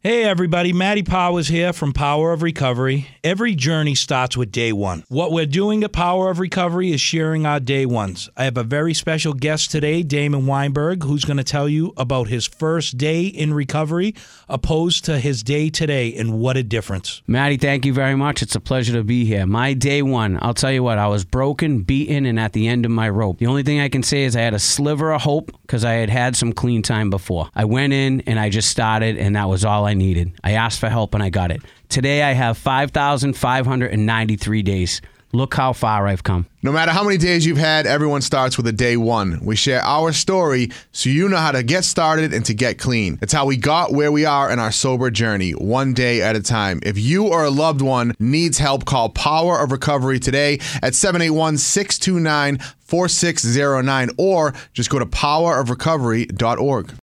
Hey everybody, Matty Powers here from Power of Recovery. Every journey starts with day one. What we're doing at Power of Recovery is sharing our day ones. I have a very special guest today, Damon Weinberg, who's going to tell you about his first day in recovery opposed to his day today and what a difference. Matty, thank you very much. It's a pleasure to be here. My day one, I'll tell you what, I was broken, beaten, and at the end of my rope. The only thing I can say is I had a sliver of hope because I had had some clean time before. I went in and I just started, and that was all I needed. I asked for help and I got it. Today I have 5,593 days. Look how far I've come. No matter how many days you've had, everyone starts with a day one. We share our story so you know how to get started and to get clean. It's how we got where we are in our sober journey, one day at a time. If you or a loved one needs help, call Power of Recovery today at 781-629-4609 or just go to powerofrecovery.org.